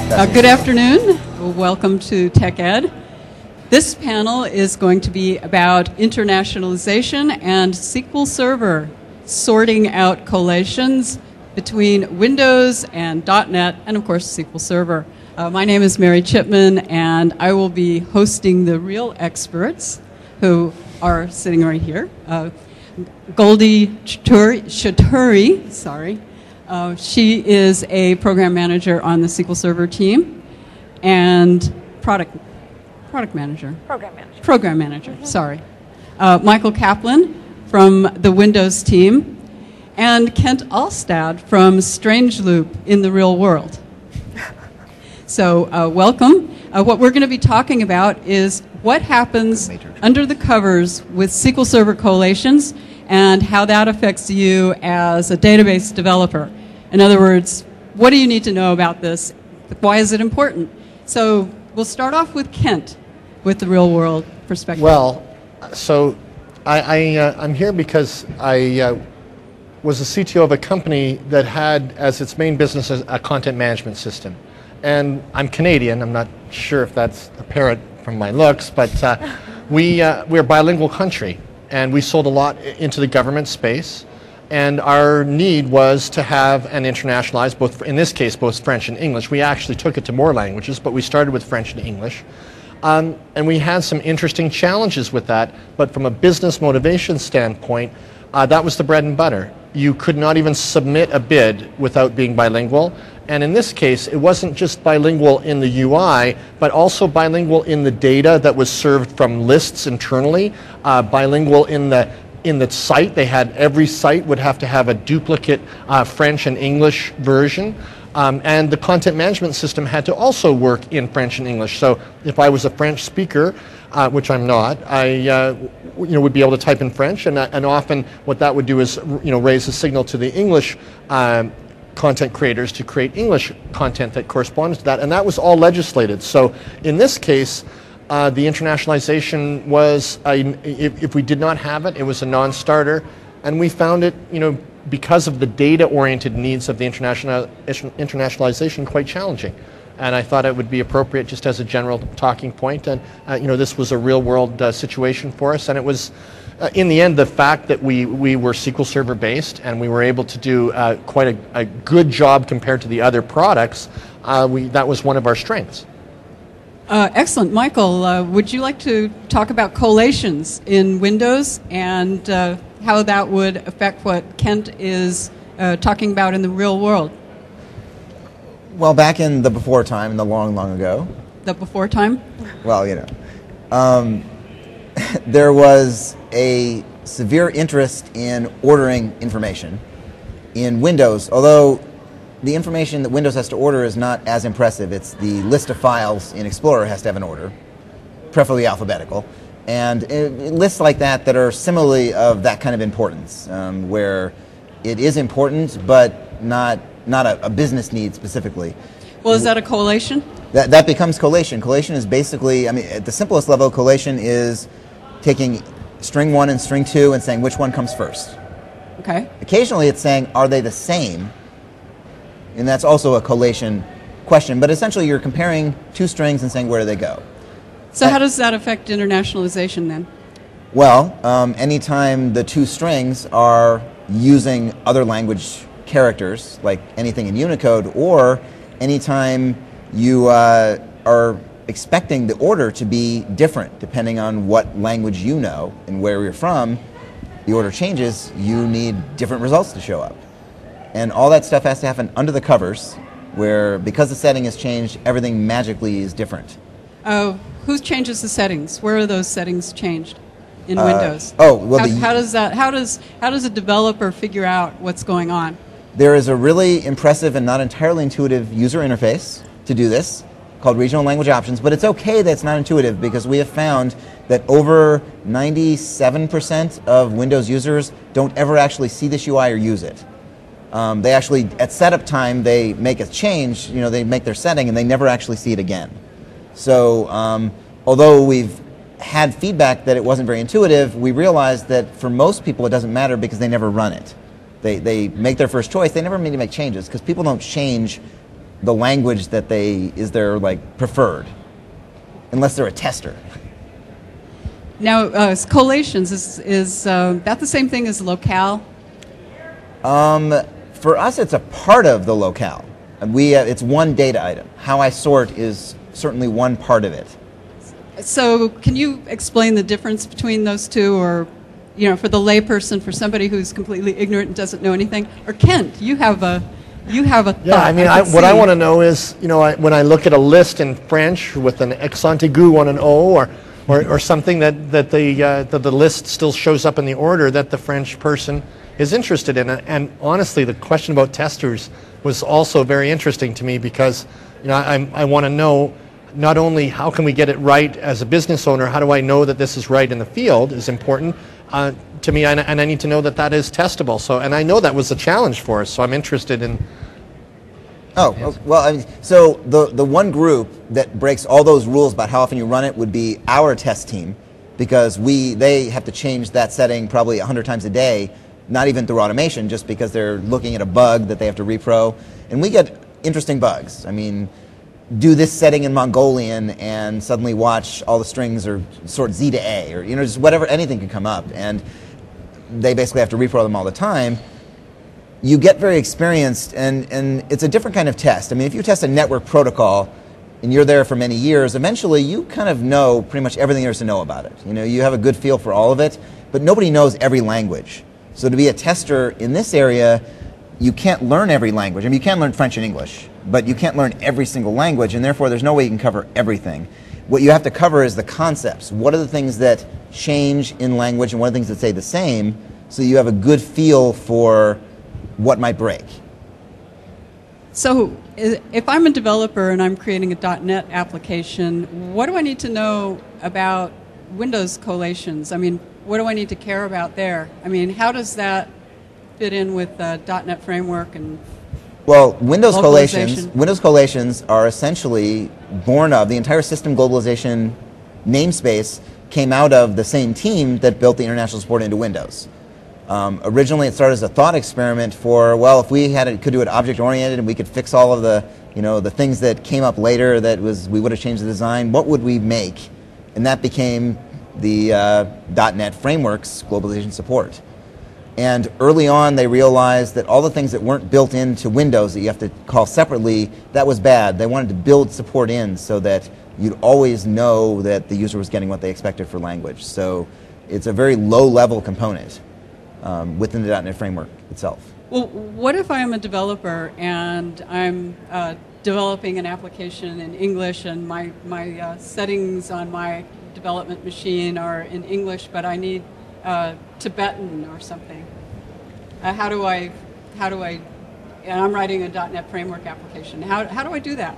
Good afternoon. Welcome to TechEd. This panel is going to be about internationalization and SQL Server, sorting out collations between Windows and .NET, and of course SQL Server. My name is Mary Chipman, and I will be hosting the real experts who are sitting right here. Goldie Shaturi, sorry. She is a program manager on the SQL Server team, and program manager. Sorry. Michael Kaplan from the Windows team, and Kent Alstad from Strangeloop in the real world. So welcome. What we're going to be talking about is what happens under the covers with SQL Server collations and how that affects you as a database developer. In other words, what do you need to know about this? Why is it important? So we'll start off with Kent with the real world perspective. Well, so I'm here because I was the CTO of a company that had as its main business a content management system. And I'm Canadian. I'm not sure if that's apparent from my looks, but we're a bilingual country, and we sold a lot into the government space. And our need was to have and internationalize, both in this case, both French and English. We actually took it to more languages, but we started with French and English. And we had some interesting challenges with that, but from a business motivation standpoint, that was the bread and butter. You could not even submit a bid without being bilingual. And in this case, it wasn't just bilingual in the UI, but also bilingual in the data that was served from lists internally, bilingual in the site. They had every site would have to have a duplicate French and English version. And the content management system had to also work in French and English. So if I was a French speaker, which I'm not, I would be able to type in French, and often what that would do is raise a signal to the English content creators to create English content that corresponds to that, and that was all legislated. So in this case, the internationalization was, if we did not have it, it was a non-starter, and we found it, because of the data-oriented needs of the internationalization, quite challenging. And I thought it would be appropriate just as a general talking point. And this was a real-world situation for us, and it was, in the end, the fact that we were SQL Server based and we were able to do quite a good job compared to the other products. That was one of our strengths. Excellent. Michael, would you like to talk about collations in Windows and how that would affect what Kent is talking about in the real world? Well, back in the before time, in the long, long ago. The before time? Well, there was a severe interest in ordering information in Windows, although the information that Windows has to order is not as impressive. It's the list of files in Explorer has to have an order, preferably alphabetical, and lists like that are similarly of that kind of importance, where it is important, but not a business need specifically. Well, is that a collation? That becomes collation. Collation is basically, at the simplest level, collation is taking string 1 and string 2 and saying which one comes first. Okay. Occasionally it's saying, are they the same? And that's also a collation question. But essentially you're comparing two strings and saying where do they go. So how does that affect internationalization then? Well, anytime the two strings are using other language characters, like anything in Unicode, or anytime you are expecting the order to be different depending on what language you know and where you're from, the order changes, you need different results to show up. And all that stuff has to happen under the covers, where because the setting has changed, everything magically is different. Who changes the settings? Where are those settings changed in Windows? How does a developer figure out what's going on? There is a really impressive and not entirely intuitive user interface to do this, called Regional Language Options, but it's okay that it's not intuitive because we have found that over 97% of Windows users don't ever actually see this UI or use it. They actually, at setup time, they make a change, they make their setting and they never actually see it again. So although we've had feedback that it wasn't very intuitive, we realized that for most people it doesn't matter because they never run it. They make their first choice, they never need to make changes because people don't change the language that is their like preferred, unless they're a tester. Now, collations, is that the same thing as locale? For us, it's a part of the locale. It's one data item. How I sort is certainly one part of it. So can you explain the difference between those two, or, for the layperson, for somebody who's completely ignorant and doesn't know anything? Or Kent, you have a thought. Yeah, I mean, what I want to know is, when I look at a list in French with an accent aigu on an O, or something that the list still shows up in the order that the French person is interested in. And honestly, the question about testers was also very interesting to me, because I want to know not only how can we get it right as a business owner, how do I know that this is right in the field is important to me, and I need to know that is testable. So, and I know that was a challenge for us, so I'm interested in. Oh, well, so the one group that breaks all those rules about how often you run it would be our test team, because they have to change that setting probably 100 times a day, not even through automation, just because they're looking at a bug that they have to repro. And we get interesting bugs. I mean, do this setting in Mongolian and suddenly watch all the strings or sort Z to A, or just whatever, anything can come up. And they basically have to repro them all the time. You get very experienced, and it's a different kind of test. I mean, if you test a network protocol and you're there for many years, eventually you kind of know pretty much everything there is to know about it. You have a good feel for all of it, but nobody knows every language. So to be a tester in this area, you can't learn every language. I mean, you can learn French and English, but you can't learn every single language, and therefore there's no way you can cover everything. What you have to cover is the concepts. What are the things that change in language, and what are the things that stay the same, so you have a good feel for what might break. So if I'm a developer and I'm creating a .NET application, what do I need to know about Windows collations? I mean, what do I need to care about there? I mean, how does that fit in with .NET Framework and Well, Windows collations are essentially born of the entire system globalization namespace came out of the same team that built the international support into Windows. Originally, it started as a thought experiment for, well, if we could do it object-oriented and we could fix all of the, the things that came up later we would have changed the design, what would we make? And that became the .NET Framework's globalization support. And early on, they realized that all the things that weren't built into Windows that you have to call separately, that was bad. They wanted to build support in so that you'd always know that the user was getting what they expected for language. So it's a very low-level component within the .NET Framework itself. Well, what if I'm a developer and I'm developing an application in English, and my settings on my development machine are in English, but I need Tibetan or something? How do I, and I'm writing a .NET Framework application, how do I do that?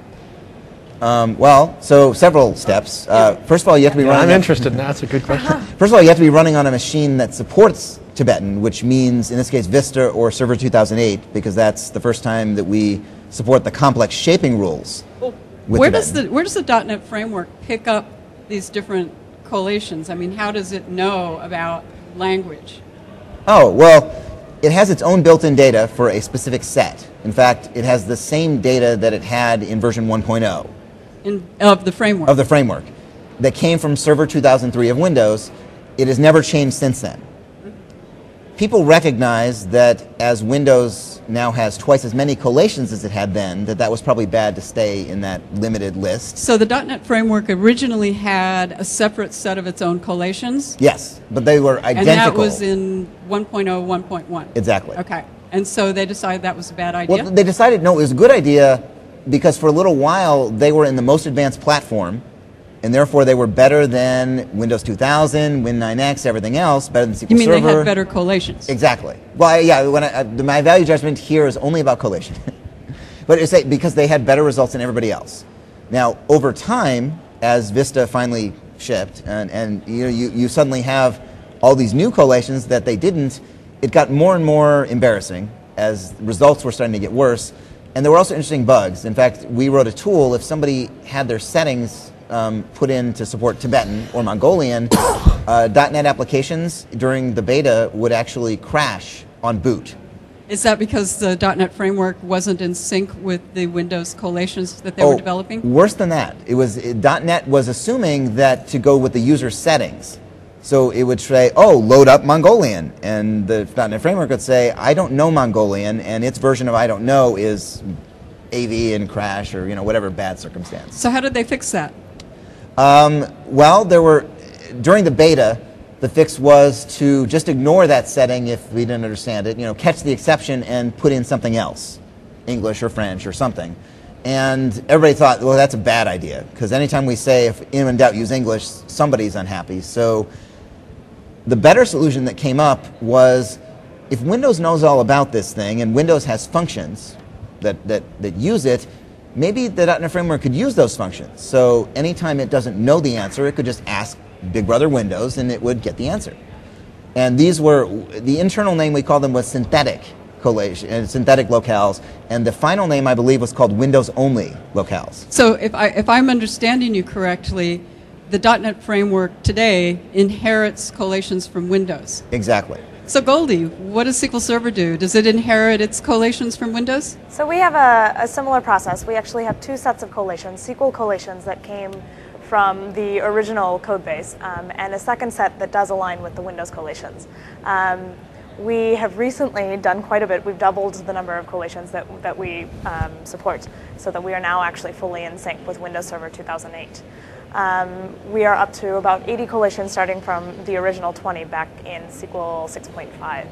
So several steps. First of all, you have to be running. I'm interested. That's a good question. First of all, you have to be running on a machine that supports Tibetan, which means, in this case, Vista or Server 2008, because that's the first time that we support the complex shaping rules. Well, where does the .NET Framework pick up these different collations? I mean, how does it know about language? Oh, well, it has its own built-in data for a specific set. In fact, it has the same data that it had in version 1.0. Of the framework? Of the framework. That came from Server 2003 of Windows. It has never changed since then. People recognize that as Windows now has twice as many collations as it had then, that was probably bad to stay in that limited list. So the .NET Framework originally had a separate set of its own collations? Yes, but they were identical. And that was in 1.0, 1.1? Exactly. Okay. And so they decided that was a bad idea? Well, they decided, no, it was a good idea because for a little while they were in the most advanced platform, and therefore they were better than Windows 2000, Win9X, everything else, better than SQL Server. You mean they had better collations? Exactly. Well, yeah, my value judgment here is only about collation. But it's because they had better results than everybody else. Now, over time, as Vista finally shipped, and you suddenly have all these new collations that they didn't, it got more and more embarrassing as results were starting to get worse. And there were also interesting bugs. In fact, we wrote a tool, if somebody had their settings put in to support Tibetan or Mongolian, .NET applications during the beta would actually crash on boot. Is that because the .NET framework wasn't in sync with the Windows collations that they were developing? Worse than that. .NET was assuming that to go with the user settings. So it would say, oh, load up Mongolian. And the .NET framework would say, I don't know Mongolian, and its version of I don't know is AV and crash or whatever bad circumstance. So how did they fix that? Well, during the beta, the fix was to just ignore that setting if we didn't understand it, catch the exception and put in something else, English or French or something. And everybody thought, well, that's a bad idea, because anytime we say, if in doubt, use English, somebody's unhappy. So the better solution that came up was, if Windows knows all about this thing and Windows has functions that use it, maybe the .NET framework could use those functions. So anytime it doesn't know the answer, it could just ask Big Brother Windows, and it would get the answer. And these were, the internal name we called them was synthetic collation, synthetic locales, and the final name I believe was called Windows only locales. So if I'm understanding you correctly, the .NET framework today inherits collations from Windows. Exactly. So Goldie, what does SQL Server do? Does it inherit its collations from Windows? So we have a similar process. We actually have two sets of collations, SQL collations that came from the original code base, and a second set that does align with the Windows collations. We have recently done quite a bit. We've doubled the number of collations that we support, so that we are now actually fully in sync with Windows Server 2008. We are up to about 80 collations starting from the original 20 back in SQL 6.5.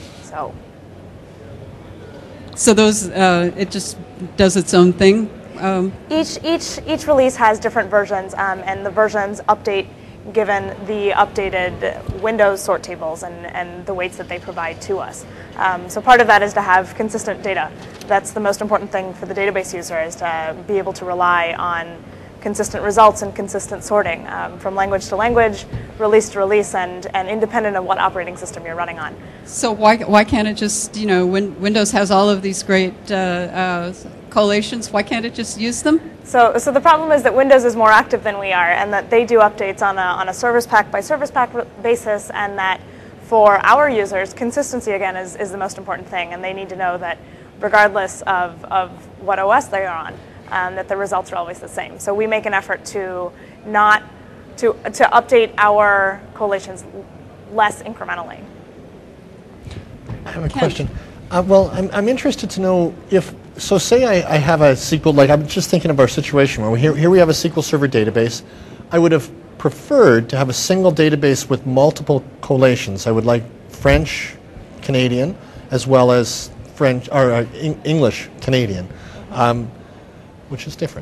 So those, it just does its own thing? Each release has different versions, and the versions update given the updated Windows sort tables and the weights that they provide to us. So part of that is to have consistent data. That's the most important thing for the database user, is to be able to rely on consistent results and consistent sorting from language to language, release to release, and independent of what operating system you're running on. So why can't it just, when Windows has all of these great collations, why can't it just use them? So the problem is that Windows is more active than we are, and that they do updates on a service pack by service pack basis, and that for our users, consistency again is the most important thing, and they need to know that regardless of what OS they are on, that the results are always the same. So we make an effort to update our collations less incrementally. I have a question. Well, I'm interested to know if, so say I have a SQL, like I'm just thinking of our situation where here we have a SQL Server database. I would have preferred to have a single database with multiple collations. I would like French Canadian as well as French or English Canadian. Which is different.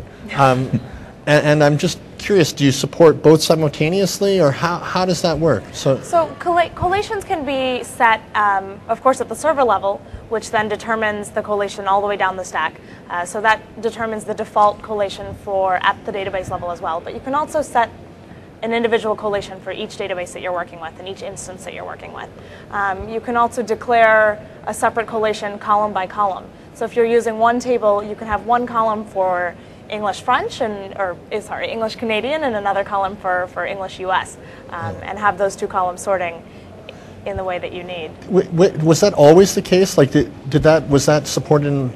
And I'm just curious, do you support both simultaneously, or how does that work? So collations can be set, of course, at the server level, which then determines the collation all the way down the stack. So that determines the default collation at the database level as well. But you can also set an individual collation for each database that you're working with and each instance that you're working with. You can also declare a separate collation column by column. So if you're using one table, you can have one column for English French English Canadian, and another column for English US, and have those two columns sorting in the way that you need. Was that always the case? Like, was that supported in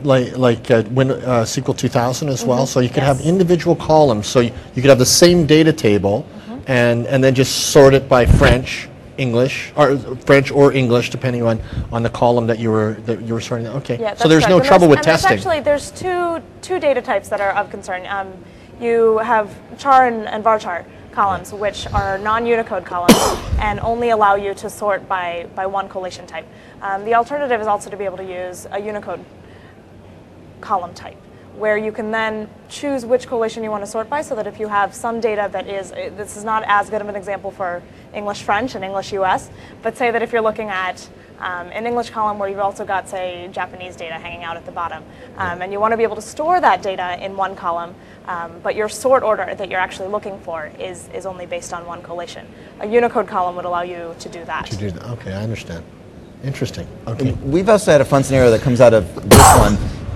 SQL 2000 as well? So you could have individual columns. So you could have the same data table, and then just sort it by French, English, or French or English, depending on the column that you were sorting. Okay. Yeah, so there's no trouble with testing. There's two data types that are of concern. You have char and varchar columns, which are non-Unicode columns and only allow you to sort by one collation type. The alternative is also to be able to use a Unicode column type, where you can then choose which collation you want to sort by, so that if you have some data this is not as good of an example for English French and English US, but say that if you're looking at an English column where you've also got, say, Japanese data hanging out at the bottom, and you want to be able to store that data in one column, but your sort order that you're actually looking for is only based on one collation. A Unicode column would allow you to do that. Okay, I understand. Interesting. Okay. We've also had a fun scenario that comes out of this one.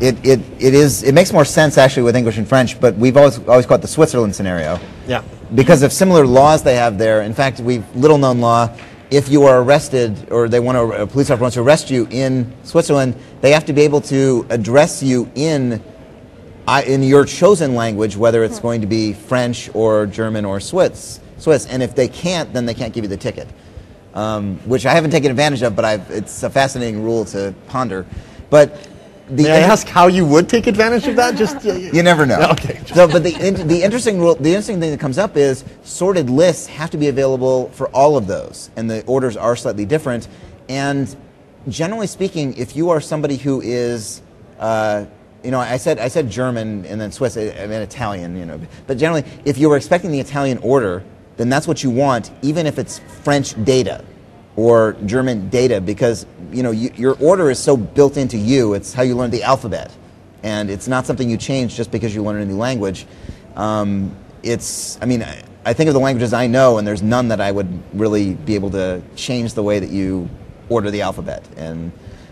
It makes more sense actually with English and French, but we've always called it the Switzerland scenario. Yeah. Because of similar laws they have there. In fact, little known law if you are arrested, or a police officer wants to arrest you in Switzerland, they have to be able to address you in your chosen language, whether it's going to be French or German or Swiss. And if they can't, then they can't give you the ticket, which I haven't taken advantage of, but it's a fascinating rule to ponder. But may I ask how you would take advantage of that? Just you never know. Okay. So, but the interesting thing that comes up is sorted lists have to be available for all of those, and the orders are slightly different. And generally speaking, if you are somebody who is, I said German and then Swiss, I mean Italian, but generally, if you were expecting the Italian order, then that's what you want, even if it's French data or German data, because your order is so built into you. It's how you learn the alphabet, and it's not something you change just because you learn a new language. I think of the languages I know, and there's none that I would really be able to change the way that you order the alphabet. And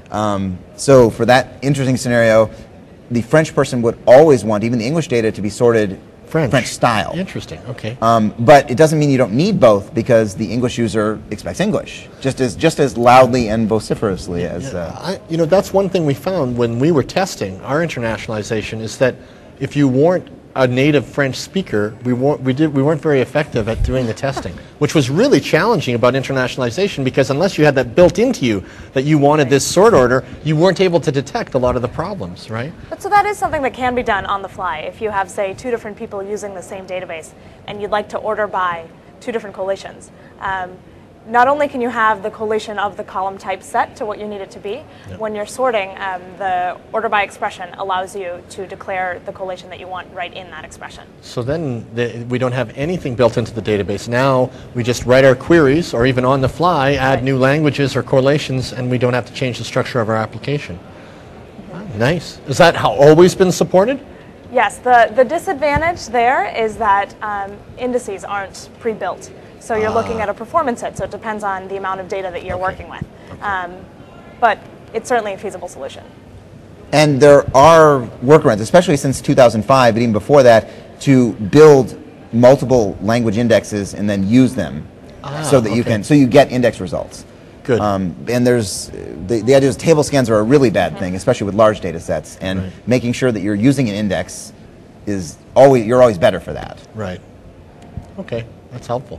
so for that interesting scenario, the French person would always want even the English data to be sorted French style. Interesting. Okay. But it doesn't mean you don't need both, because the English user expects English just as loudly and vociferously as. That's one thing we found when we were testing our internationalization, is that if you weren't a native French speaker, we weren't very effective at doing the testing, which was really challenging about internationalization, because unless you had that built into you that you wanted this sort order, you weren't able to detect a lot of the problems, right? But so that is something that can be done on the fly. If you have, say, 2 different people using the same database and you'd like to order by 2 different collations, not only can you have the collation of the column type set to what you need it to be, when you're sorting, the order by expression allows you to declare the collation that you want right in that expression. So then we don't have anything built into the database. Now we just write our queries, or even on the fly, add new languages or correlations, and we don't have to change the structure of our application. Nice. Is that how always been supported? Yes, the disadvantage there is that indices aren't pre-built. So you're looking at a performance hit, so it depends on the amount of data that you're working with. But it's certainly a feasible solution. And there are workarounds, especially since 2005, but even before that, to build multiple language indexes and then use them so that you get index results. Good. And there's the idea is table scans are a really bad thing, especially with large data sets, and making sure that you're using an index you're always better for that. Right. Okay, that's helpful.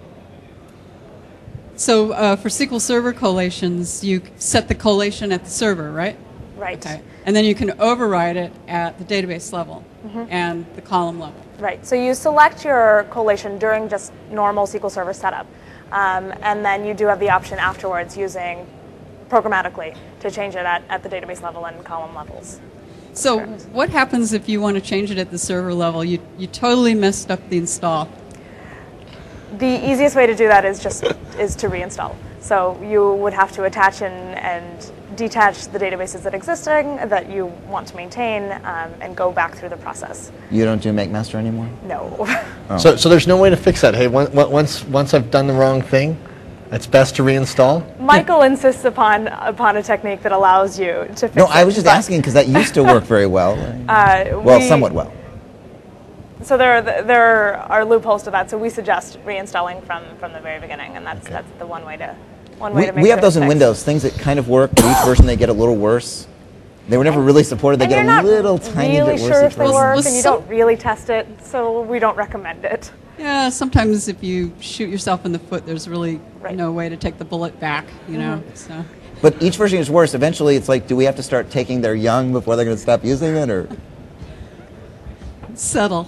So for SQL Server collations, you set the collation at the server, right? Right. Okay. And then you can override it at the database level and the column level. Right. So you select your collation during just normal SQL Server setup, and then you do have the option afterwards using programmatically to change it at the database level and column levels. So what happens if you want to change it at the server level? You totally messed up the install. The easiest way to do that is to reinstall. So you would have to attach and detach the databases that you want to maintain, and go back through the process. You don't do MakeMaster anymore? No. Oh. So there's no way to fix that. Hey, once I've done the wrong thing, it's best to reinstall? Michael insists upon a technique that allows you to fix it. No, I was just asking because that used to work very well. Somewhat well. So there are loopholes to that. So we suggest reinstalling from the very beginning, and that's the one way to make sure we have those in fixed. Windows, things that kind of work, but each version they get a little worse. They were never really supported. They get a little tiny bit worse. You're not really sure if they work, Well, and you don't really test it, so we don't recommend it. Yeah, sometimes if you shoot yourself in the foot, there's really no way to take the bullet back, you know. So. But each version is worse. Eventually, it's like, do we have to start taking their young before they're going to stop using it, or? Settle.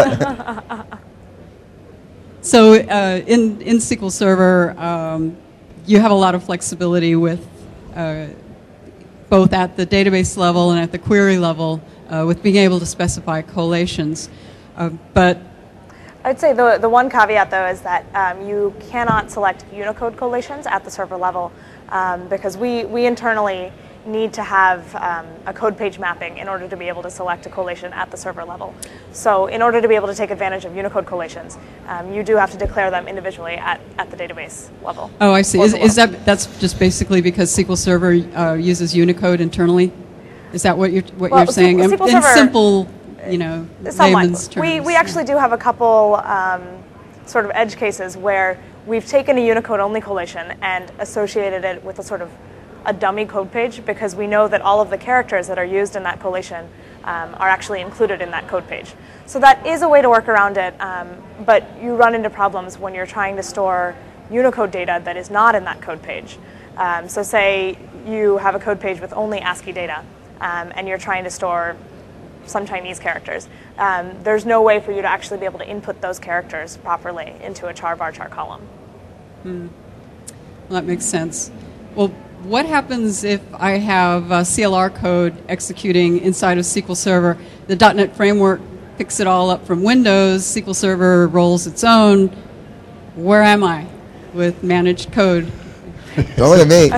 So in SQL Server, you have a lot of flexibility with both at the database level and at the query level with being able to specify collations. But I'd say the one caveat, though, is that you cannot select Unicode collations at the server level because we internally need to have a code page mapping in order to be able to select a collation at the server level. So in order to be able to take advantage of Unicode collations, you do have to declare them individually at the database level. Oh, I see. That's just basically because SQL Server uses Unicode internally? Is that what you're saying? SQL in Server, simple, layman's terms. We actually do have a couple sort of edge cases where we've taken a Unicode-only collation and associated it with a sort of a dummy code page, because we know that all of the characters that are used in that collation are actually included in that code page. So that is a way to work around it, but you run into problems when you're trying to store Unicode data that is not in that code page. So say you have a code page with only ASCII data, and you're trying to store some Chinese characters. There's no way for you to actually be able to input those characters properly into a char varchar column. Well, that makes sense. Well, what happens if I have CLR code executing inside of SQL Server? The .NET Framework picks it all up from Windows, SQL Server rolls its own. Where am I with managed code? Don't look at me.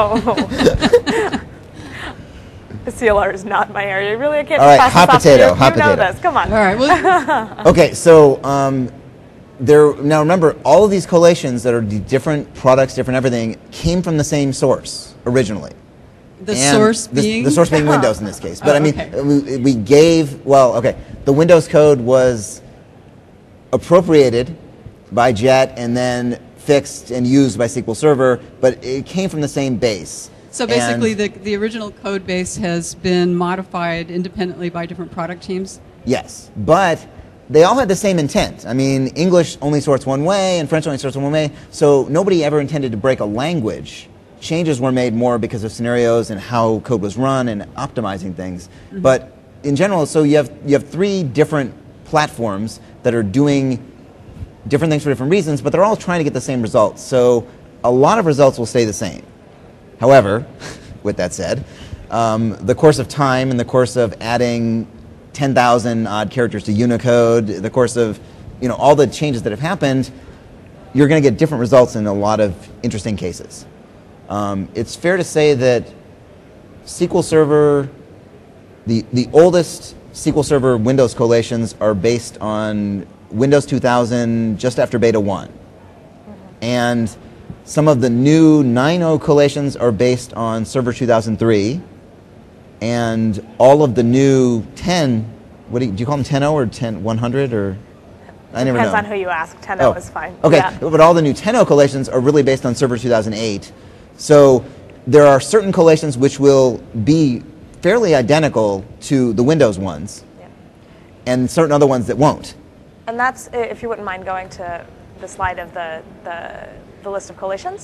The CLR is not my area. Really, I can't All right, pass hot this off to potato, you. hot You know potato. this. Come on. All right. Well, Okay, so now remember, all of these collations that are the different products, different everything, came from the same source originally. the And source being? the source being Windows in this case. But Oh, I mean, okay. we gave, well, okay, the Windows code was appropriated by JET and then fixed and used by SQL Server, but it came from the same base. So basically, And- the original code base has been modified independently by different product teams? Yes, but they all had the same intent. I mean, English only sorts one way and French only sorts one way, so nobody ever intended to break a language. Changes were made more because of scenarios and how code was run and optimizing things. But in general, so you have three different platforms that are doing different things for different reasons, but they're all trying to get the same results. So a lot of results will stay the same. However, with that said, the course of time, in the course of adding 10,000 odd characters to Unicode, the course of all the changes that have happened, you're going to get different results in a lot of interesting cases. It's fair to say that SQL Server, the oldest SQL Server Windows collations are based on Windows 2000, just after Beta 1. And some of the new 9.0 collations are based on Server 2003. And all of the new 10, do you call them 10.0 or 100 or? I never know. Depends on who you ask. 10.0 is fine. Okay, Yeah. but all the new 10.0 collations are really based on Server 2008. So there are certain collations which will be fairly identical to the Windows ones, Yeah. and certain other ones that won't. And that's, if you wouldn't mind going to the slide of the list of collations.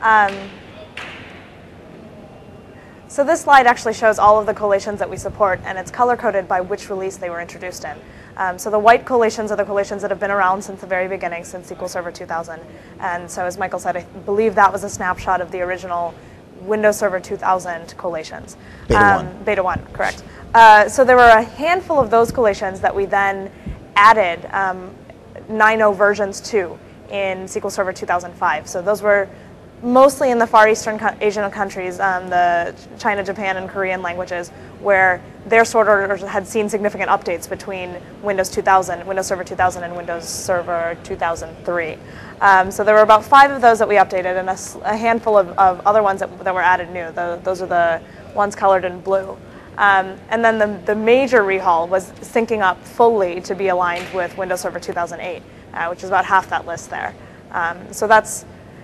So this slide actually shows all of the collations that we support, and it's color-coded by which release they were introduced in. So the white collations are the collations that have been around since the very beginning, since SQL Server 2000. And so as Michael said, I believe that was a snapshot of the original Windows Server 2000 collations. Beta 1. Beta 1, correct. So there were a handful of those collations that we then added 9.0 versions to in SQL Server 2005. So those were mostly in the Far Eastern Asian countries, the China, Japan, and Korean languages, where their sort orders had seen significant updates between Windows 2000, Windows Server 2000, and Windows Server 2003. So there were about 5 of those that we updated, and a handful of other ones that were added new. Those are the ones colored in blue. And then the major rehaul was syncing up fully to be aligned with Windows Server 2008, which is about half that list there. So that's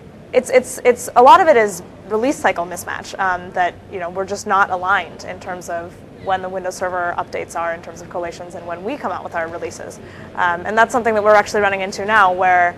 it's a lot of it is release cycle mismatch, that we're just not aligned in terms of when the Windows Server updates are in terms of collations and when we come out with our releases. And that's something that we're actually running into now, where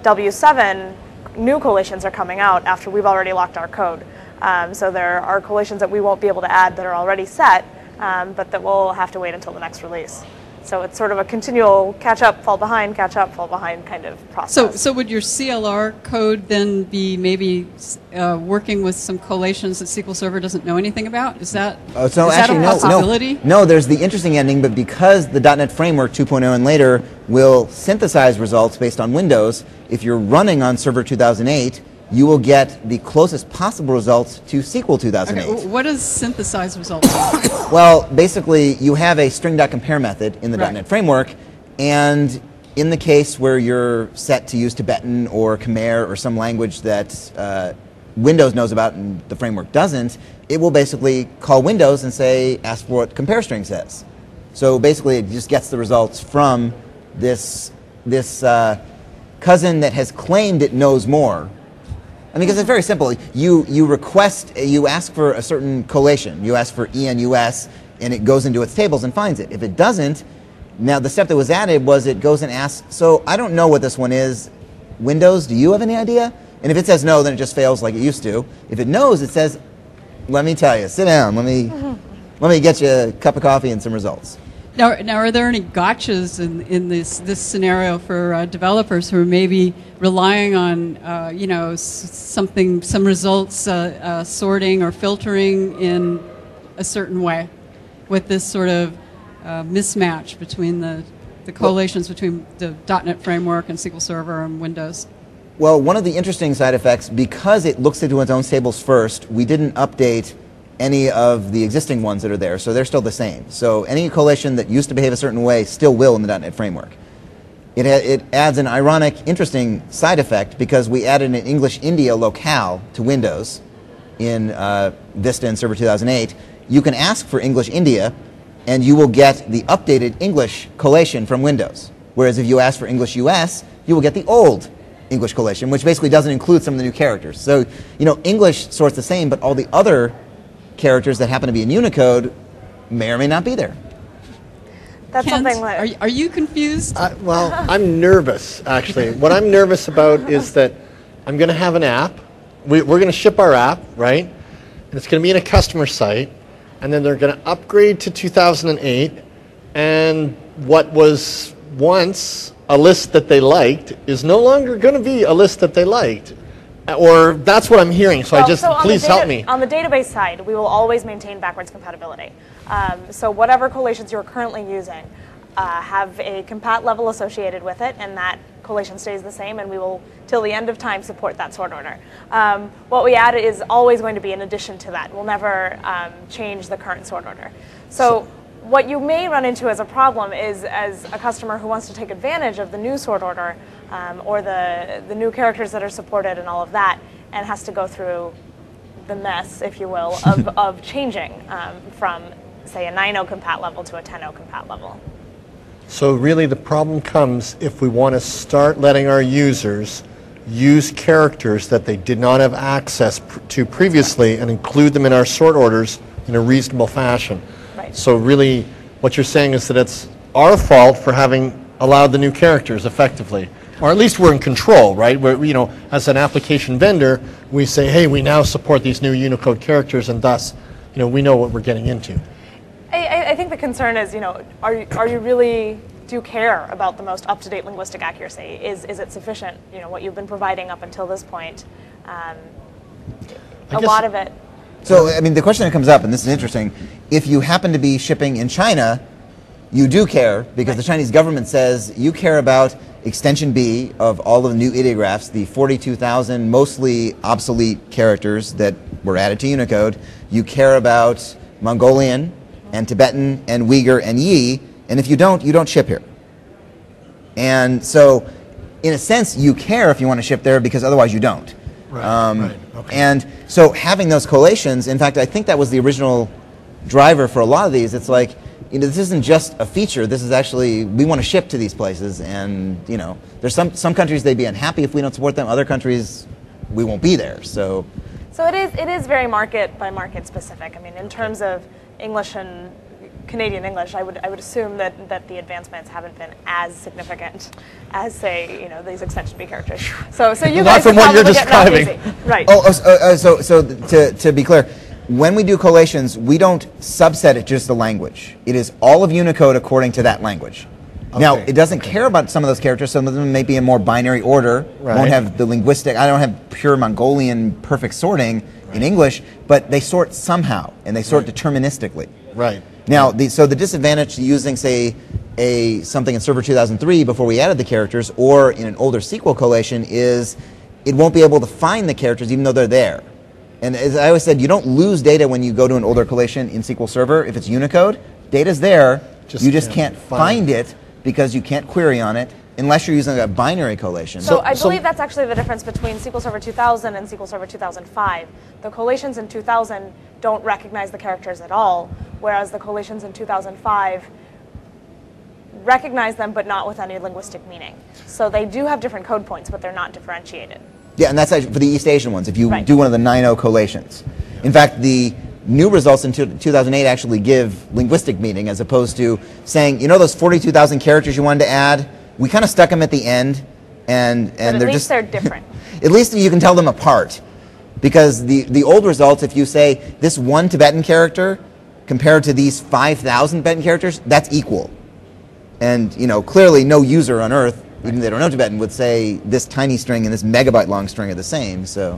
W7 new collations are coming out after we've already locked our code. So there are collations that we won't be able to add that are already set, but that we'll have to wait until the next release. So it's sort of a continual catch up, fall behind kind of process. So would your CLR code then be maybe working with some collations that SQL Server doesn't know anything about? Is that, So is that actually, a no, possibility? no. There's the interesting ending, but because the .NET Framework 2.0 and later will synthesize results based on Windows, if you're running on Server 2008, you will get the closest possible results to SQL 2008. Okay, what does synthesize results mean? Well, basically, you have a string.compare method in the Right. .NET Framework, and in the case where you're set to use Tibetan or Khmer or some language that Windows knows about and the framework doesn't, it will basically call Windows and say, ask for what compare string says. So basically, it just gets the results from this cousin that has claimed it knows more. I mean, because it's very simple. You ask for a certain collation. You ask for ENUS, and it goes into its tables and finds it. If it doesn't, now the step that was added was it goes and asks, so I don't know what this one is. Windows, do you have any idea? And if it says no, then it just fails like it used to. If it knows, it says, let me tell you, sit down, let me get you a cup of coffee and some results. Now, are there any gotchas in this scenario for developers who are maybe relying on, some results sorting or filtering in a certain way, with this sort of mismatch between the correlations between the .NET framework and SQL Server and Windows? Well, one of the interesting side effects, because it looks into its own tables first, we didn't update any of the existing ones that are there, so they're still the same. So any collation that used to behave a certain way still will in the .NET framework. It adds an ironic, interesting side effect because we added an English India locale to Windows in Vista and Server 2008. You can ask for English India, and you will get the updated English collation from Windows. Whereas if you ask for English US, you will get the old English collation, which basically doesn't include some of the new characters. So, English sorts the same, but all the other characters that happen to be in Unicode may or may not be there. That's Kent, something that... are you confused? Well, I'm nervous, actually. What I'm nervous about is that I'm going to have an app. We're going to ship our app, right? And it's going to be in a customer site. And then they're going to upgrade to 2008. And what was once a list that they liked is no longer going to be a list that they liked. Or that's what I'm hearing, so please help me. On the database side, we will always maintain backwards compatibility. So whatever collations you're currently using have a compat level associated with it, and that collation stays the same, and we will, till the end of time, support that sort order. What we add is always going to be in addition to that. We'll never change the current sort order. So what you may run into as a problem is, as a customer who wants to take advantage of the new sort order, or the new characters that are supported and all of that, and has to go through the mess, if you will, of changing from, say, a 9.0 compat level to a 10.0 compat level. So really the problem comes if we want to start letting our users use characters that they did not have access to previously and include them in our sort orders in a reasonable fashion. Right. So really what you're saying is that it's our fault for having allowed the new characters effectively. Or at least we're in control, right? Where, as an application vendor, we say, hey, we now support these new Unicode characters, and thus, we know what we're getting into. I think the concern is, are you really, do you care about the most up-to-date linguistic accuracy? Is it sufficient, what you've been providing up until this point? A lot of it. So, the question that comes up, and this is interesting, if you happen to be shipping in China, you do care, because the Chinese government says you care about extension B of all of the new ideographs, the 42,000 mostly obsolete characters that were added to Unicode. You care about Mongolian and Tibetan and Uyghur and Yi, and if you don't ship here. And so, in a sense, you care if you want to ship there, because otherwise you don't. Right. Okay. And so having those collations, in fact, I think that was the original driver for a lot of these. It's like, this isn't just a feature. This is actually, we want to ship to these places, and there's some countries they'd be unhappy if we don't support them. Other countries, we won't be there. So it is very market by market specific. In terms of English and Canadian English, I would assume that the advancements haven't been as significant as, say, these extension B characters. So you not guys from what you're describing, right? So to be clear, when we do collations, we don't subset it just the language. It is all of Unicode according to that language. Okay. Now, it doesn't care about some of those characters. Some of them may be in more binary order. Right. Won't have the linguistic. I don't have pure Mongolian perfect sorting in English, but they sort somehow, and they sort deterministically. Right. Now, the disadvantage to using, say, something in Server 2003 before we added the characters, or in an older SQL collation, is it won't be able to find the characters even though they're there. And as I always said, you don't lose data when you go to an older collation in SQL Server. If it's Unicode, data's there. You just can't find it because you can't query on it unless you're using a binary collation. So I believe that's actually the difference between SQL Server 2000 and SQL Server 2005. The collations in 2000 don't recognize the characters at all, whereas the collations in 2005 recognize them, but not with any linguistic meaning. So they do have different code points, but they're not differentiated. Yeah, and that's actually for the East Asian ones, if you Right. do one of the 9.0 collations. In fact, the new results in 2008 actually give linguistic meaning, as opposed to saying, you know those 42,000 characters you wanted to add? We kind of stuck them at the end, and But at they're least just... they're different. At least you can tell them apart. Because the old results, if you say this one Tibetan character compared to these 5,000 Tibetan characters, that's equal. And clearly no user on Earth, even if they don't know Tibetan, would say this tiny string and this megabyte long string are the same. So,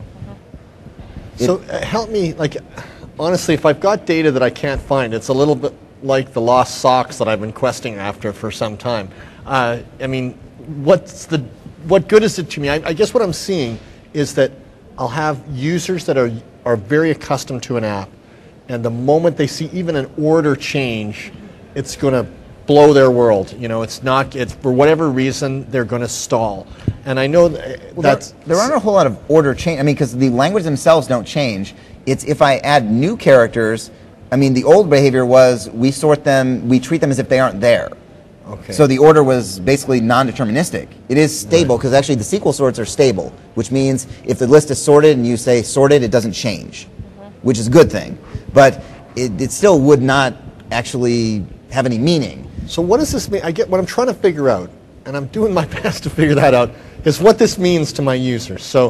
help me, honestly, if I've got data that I can't find, it's a little bit like the lost socks that I've been questing after for some time. I mean, what good is it to me? I guess what I'm seeing is that I'll have users that are very accustomed to an app, and the moment they see even an order change, it's going to blow their world. It's for whatever reason they're going to stall. And I know that's there aren't a whole lot of order change. I mean, because the language themselves don't change. It's if I add new characters. I mean, the old behavior was we sort them, we treat them as if they aren't there. Okay. So the order was basically non-deterministic. It is stable because actually the SQL sorts are stable, which means if the list is sorted and you say sorted, it doesn't change, which is a good thing. But it still would not actually have any meaning. So what does this mean? What I'm trying to figure out, and I'm doing my best to figure that out, is what this means to my users. So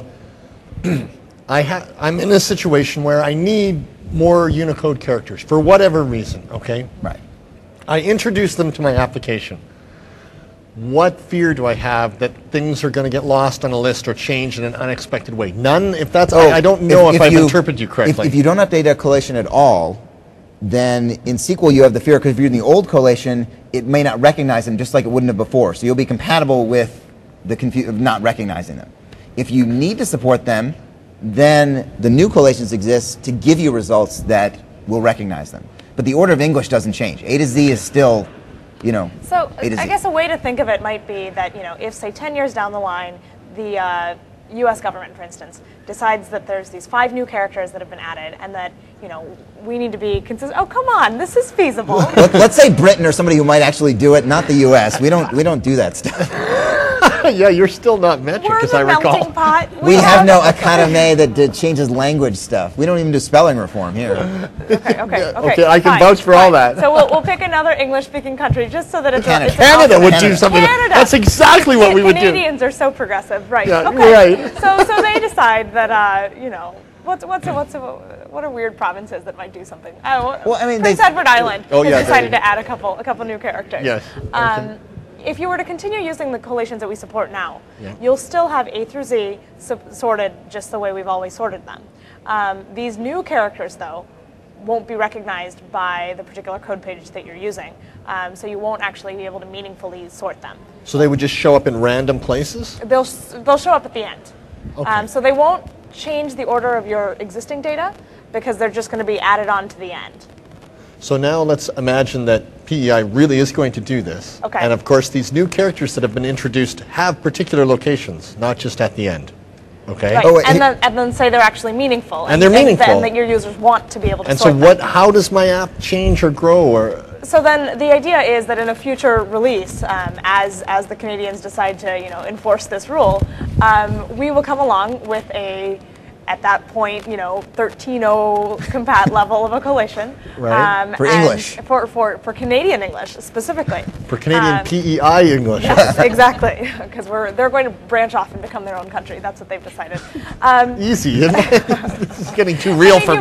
I'm in a situation where I need more Unicode characters for whatever reason, okay? Right. I introduce them to my application. What fear do I have that things are going to get lost on a list or change in an unexpected way? None. If that's, I don't know if I've interpreted you correctly. If you don't update a collation at all, then in SQL you have the fear, because if you're in the old collation, it may not recognize them just like it wouldn't have before. So you'll be compatible with the of not recognizing them. If you need to support them, then the new collations exist to give you results that will recognize them. But the order of English doesn't change. A to Z is still, So A to Z. I guess a way to think of it might be that, if say 10 years down the line, the US government, for instance, decides that there's these 5 new characters that have been added and that, we need to be consistent. Oh, come on, this is feasible. Let's say Britain or somebody who might actually do it, not the US. We don't do that stuff. Yeah, you're still not metric, We're as the I recall. melting pot. We have no academy that changes language stuff. We don't even do spelling reform here. Okay, I can fine, vouch for all fine. that. So we'll pick another English-speaking country just so that it's Canada. Canada would do Canada. something. Canada. That's exactly what we would do. Canadians are so progressive, right? Yeah, okay. right. So they decide that what are weird provinces that might do something? Well, I mean, Prince Edward Island Oh, yeah, has decided they- to add a couple new characters. Yes. Okay. If you were to continue using the collations that we support now, Yeah. you'll still have A through Z sorted just the way we've always sorted them. These new characters, though, won't be recognized by the particular code page that you're using, so you won't actually be able to meaningfully sort them. So they would just show up in random places? They'll show up at the end. Okay. So they won't change the order of your existing data because they're just going to be added on to the end. So now let's imagine that PEI really is going to do this. Okay. And of course, these new characters that have been introduced have particular locations, not just at the end. Okay? Right. Oh, wait, and then say they're actually meaningful. And they're meaningful. And that your users want to be able to And so sort them. how does my app change or grow? Or So then the idea is that in a future release, as the Canadians decide to enforce this rule, we will come along with at that point, 13.0 compat level of a collation. Right. For and English. For Canadian English specifically. for Canadian PEI English? Yes, exactly, because they're going to branch off and become their own country. That's what they've decided. Easy, isn't it? This is getting too real for me.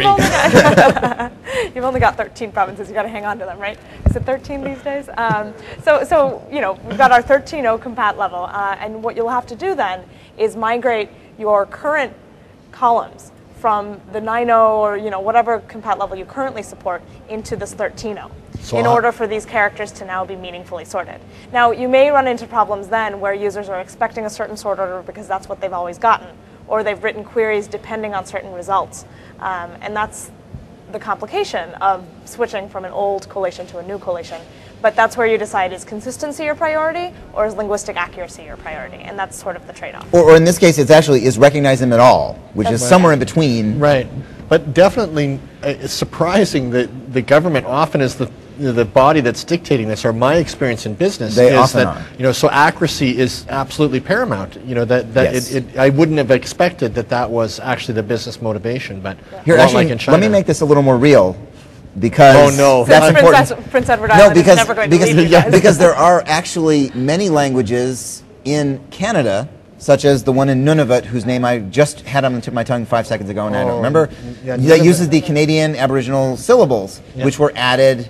You've only got 13 provinces. You got to hang on to them, right? Is it 13 these days? So we've got our 13.0 compat level, and what you'll have to do then is migrate your current columns from the 9.0 or whatever compat level you currently support into this 13.0 So in order for these characters to now be meaningfully sorted. Now you may run into problems then where users are expecting a certain sort order because that's what they've always gotten, or they've written queries depending on certain results, and that's the complication of switching from an old collation to a new collation. But that's where you decide, is consistency your priority or is linguistic accuracy your priority? And that's sort of the trade-off. Or in this case, it's actually is recognize them at all, which is somewhere in between. Right. But definitely it's surprising that the government often is the body that's dictating this, or my experience in business They is often that are. So accuracy is absolutely paramount. Yes. I wouldn't have expected that was actually the business motivation, but Here, not actually, like in China. let me make this a little more real, because Oh, no. that's Since important. Prince Edward No, Island is because never going to leave you because, guys. because there are actually many languages in Canada, such as the one in Nunavut, whose name I just had on the tip of my tongue 5 seconds ago, and I don't remember. yeah, that Nunavut. uses the Canadian Aboriginal syllables, which were added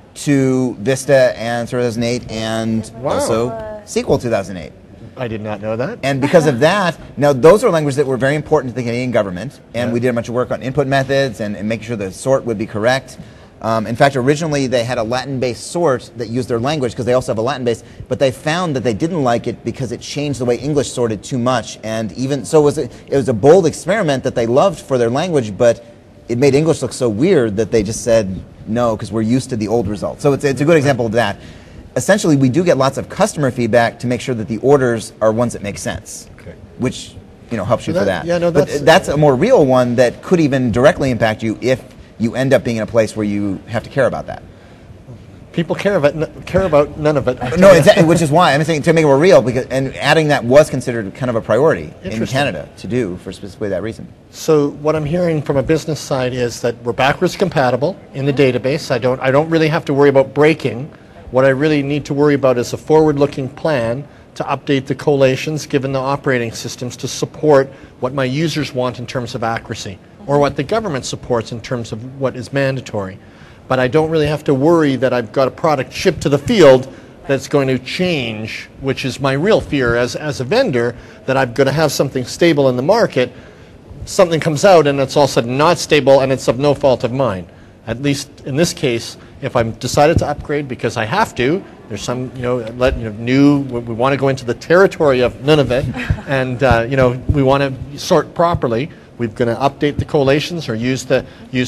to Vista and 2008, and Wow. also SQL 2008. I did not know that. And because of that, now those are languages that were very important to the Canadian government, and we did a bunch of work on input methods and making sure the sort would be correct. In fact, originally they had a Latin-based sort that used their language because they also have a Latin base, but they found that they didn't like it because it changed the way English sorted too much. And even so, it was a bold experiment that they loved for their language, but it made English look so weird that they just said no because we're used to the old result. So it's a good example of that. Essentially, we do get lots of customer feedback to make sure that the orders are ones that make sense, which helps you for that. Yeah, no, but that's a more real one that could even directly impact you if you end up being in a place where you have to care about that. People care about none of it. No, exactly, which is why I'm saying to make it more real, and adding that was considered kind of a priority in Canada to do for specifically that reason. So what I'm hearing from a business side is that we're backwards compatible in the database. I don't really have to worry about breaking. What I really need to worry about is a forward-looking plan to update the collations given the operating systems to support what my users want in terms of accuracy, or what the government supports in terms of what is mandatory. But I don't really have to worry that I've got a product shipped to the field that's going to change, which is my real fear as a vendor, that I'm going to have something stable in the market, something comes out and it's all of a sudden not stable and it's of no fault of mine. At least in this case, if I'm decided to upgrade because I have to, there's some, new, we want to go into the territory of Nunavut and, we want to sort properly. We're going to update the collations or use the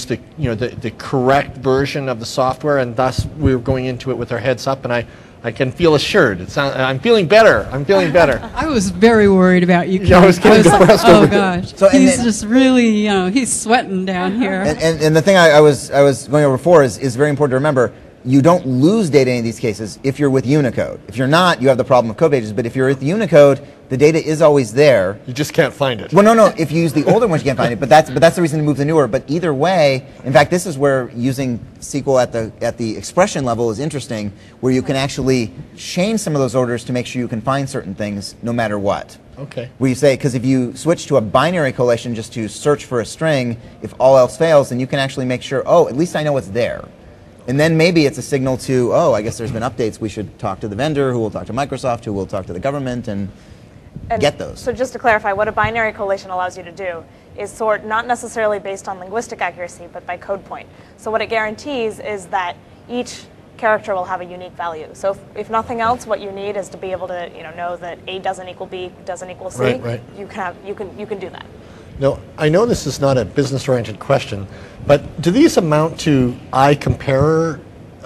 correct version of the software, and thus we're going into it with our heads up, and I can feel assured. I'm feeling better. I was very worried about you. Yeah, I was getting depressed Oh over it. gosh, So, and he's then- just really, he's sweating down here. And the thing I was going over before is very important to remember. You don't lose data in these cases if you're with Unicode. If you're not, you have the problem of code pages. But if you're with Unicode, the data is always there. You just can't find it. Well, no. If you use the older ones, you can't find it. But that's the reason to move to the newer. But either way, in fact, this is where using SQL at the expression level is interesting, where you can actually change some of those orders to make sure you can find certain things no matter what. Okay. Where you say, because if you switch to a binary collation just to search for a string, if all else fails, then you can actually make sure, at least I know it's there. And then maybe it's a signal to, I guess there's been updates. We should talk to the vendor, who will talk to Microsoft, who will talk to the government, and get those. So just to clarify, what a binary collation allows you to do is sort not necessarily based on linguistic accuracy, but by code point. So what it guarantees is that each character will have a unique value. So if nothing else, what you need is to be able to know that A doesn't equal B, doesn't equal C. Right. You can do that. No, I know this is not a business-oriented question, but do these amount to iComparer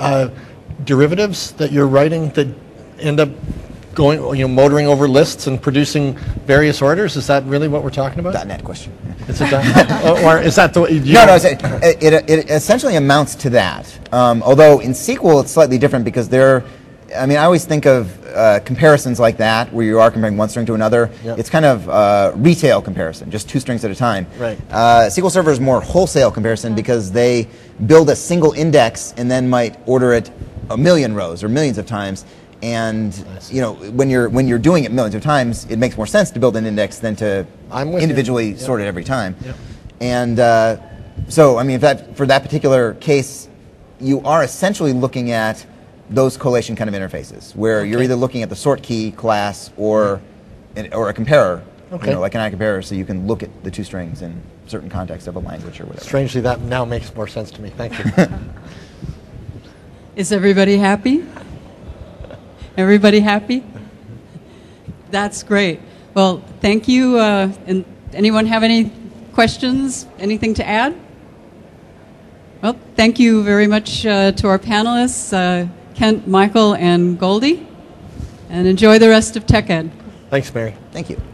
derivatives that you're writing that end up going, motoring over lists and producing various orders? Is that really what we're talking about? .NET question. It's a or is that the way you? No, it essentially amounts to that. Although in SQL it's slightly different because I always think of comparisons like that, where you are comparing one string to another. Yep. It's kind of retail comparison, just 2 strings at a time. Right. SQL Server is more wholesale comparison because they build a single index and then might order it a million rows or millions of times. And when you're doing it millions of times, it makes more sense to build an index than to individually sort it every time. Yep. And so, for that particular case, you are essentially looking at those collation kind of interfaces, where you're either looking at the sort key class or a comparer, like an iComparer, so you can look at the 2 strings in certain context of a language or whatever. Strangely, that now makes more sense to me. Thank you. Is everybody happy? Everybody happy? That's great. Well, thank you. And anyone have any questions? Anything to add? Well, thank you very much to our panelists. Kent, Michael, and Goldie, and enjoy the rest of TechEd. Thanks, Mary. Thank you.